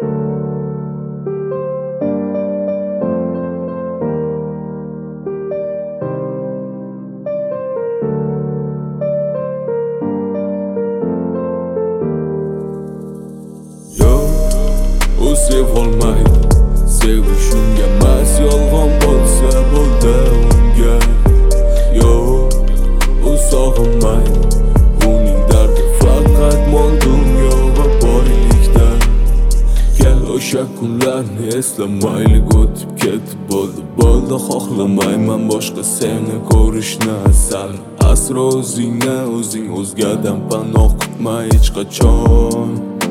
U sevolmaydi, sevishimga emas, yolg'on bo'lsa bo'ldi unga. Yo'q, u sog'inmaydi, uning dardi faqat mol dunyo va boylikda. Kel o'sha kunlarni eslamaylik, o'tib ketib bo'ldi, xohlamayman boshqa seni ko'rishni asal. Asro o'zingni o'zing, o'zgadan panoh kutma hech qachon.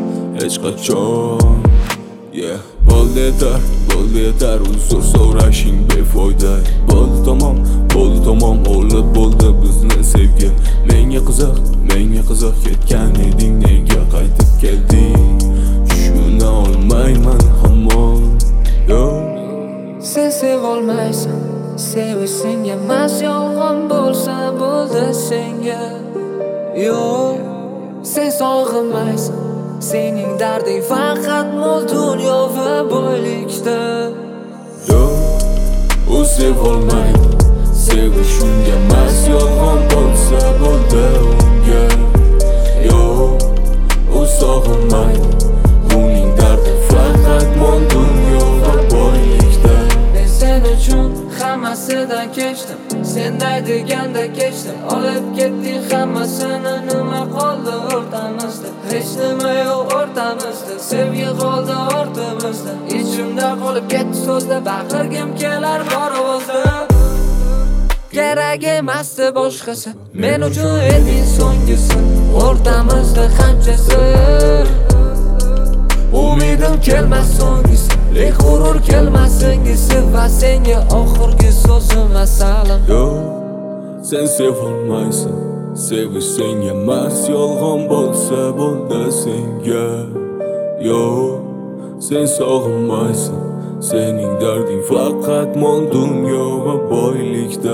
Bo'ldi yetar, uzr so'rashing befoyda. Bo'ldi tamom, o'lib bo'ldi bizni sevgi. Menga qiziq ketgan eding, nega qaytib kelding? Tushuna olmayman hamon. Sen sevolmaysan, sevishing emas, yolg'on bo'lsa bo'ldi senga. Yo'q, sen sog'inmaysan, sening darding faqat mol dunyo va boylikda. Yo'q, u sevolmaydi, sevishimga emas, yolg'on bo'lsa bo'ldi unga. Yo'q, u sog'inmaydi, uning dardi faqat mol dunyo va boylikda. Men sen uchun hammasidan kechdim, senday deganda kechdim. Olib ketding hammasini, nima qoldi o'rtamizda? Hech nima yo'q o'rtamizda, sevgi qoldi ortimizda. Ichimda qolib ketdi so'zlar, baqirgim kelar bor ovozda. Kerak emasdi boshqasi, men uchun eding so'nggisi. O'rtamizda qanchasi umidim kelmas so'nggisi, lek g'urur kelmasingisi va senga oxirgi so'zim assalam. Yo'q, sen sevolmaysan, sevishing emas, yolg'on bo'lsa bo'ldi senga. Yo'q, sen sog'inmaysan, sening darding faqat mol dunyo va boylikda.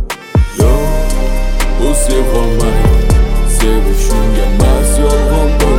Yo'q, u sevolmaydi, sevishing emas, yolg'on